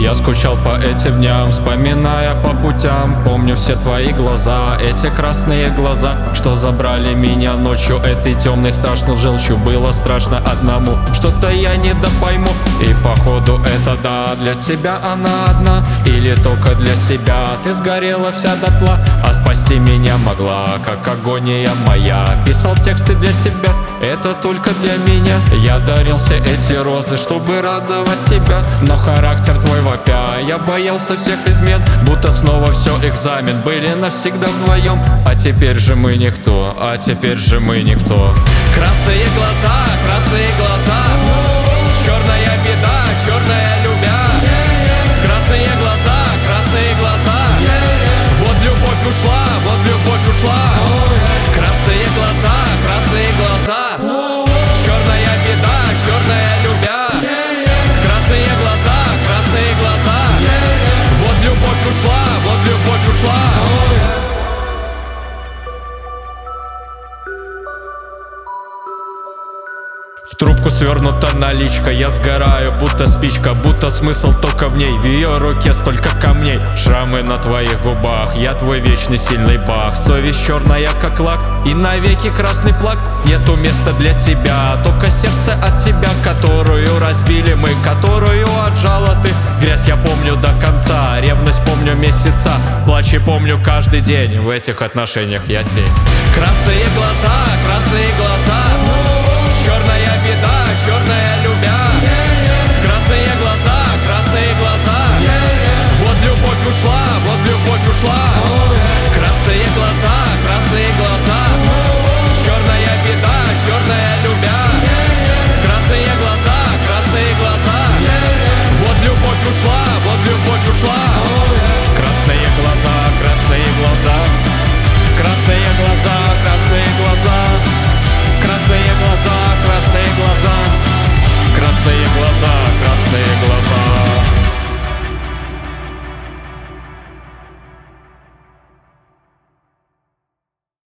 Я скучал по этим дням, вспоминая по путям. Помню все твои глаза, эти красные глаза, что забрали меня ночью этой темной страшной желчью. Было страшно одному, что-то я не допойму. И походу это да, для тебя она одна, или только для себя ты сгорела вся дотла. А спасти меня могла, как агония моя. Писал тексты для тебя, это только для меня. Я дарил все эти розы, чтобы радовать тебя, но характер твой вопя. Я боялся всех измен, будто снова все экзамен. Были навсегда вдвоем, а теперь же мы никто, а теперь же мы никто. Красные глаза, черная беда, черная любя. Красные глаза, вот любовь ушла, вот любовь ушла. Красные глаза, черная беда, черная любя. Красные глаза, вот любовь ушла, вот любовь ушла. В трубку свернута наличка, я сгораю, будто спичка, будто смысл только в ней. В ее руке столько камней, шрамы на твоих губах, я твой вечный сильный бах. Совесть черная как лак и навеки красный флаг. Нету места для тебя, только сердце от тебя, которую разбили мы, которую отжала ты. Грязь я помню до конца, ревность помню месяца, плачи помню каждый день, в этих отношениях я тень. Красные глаза,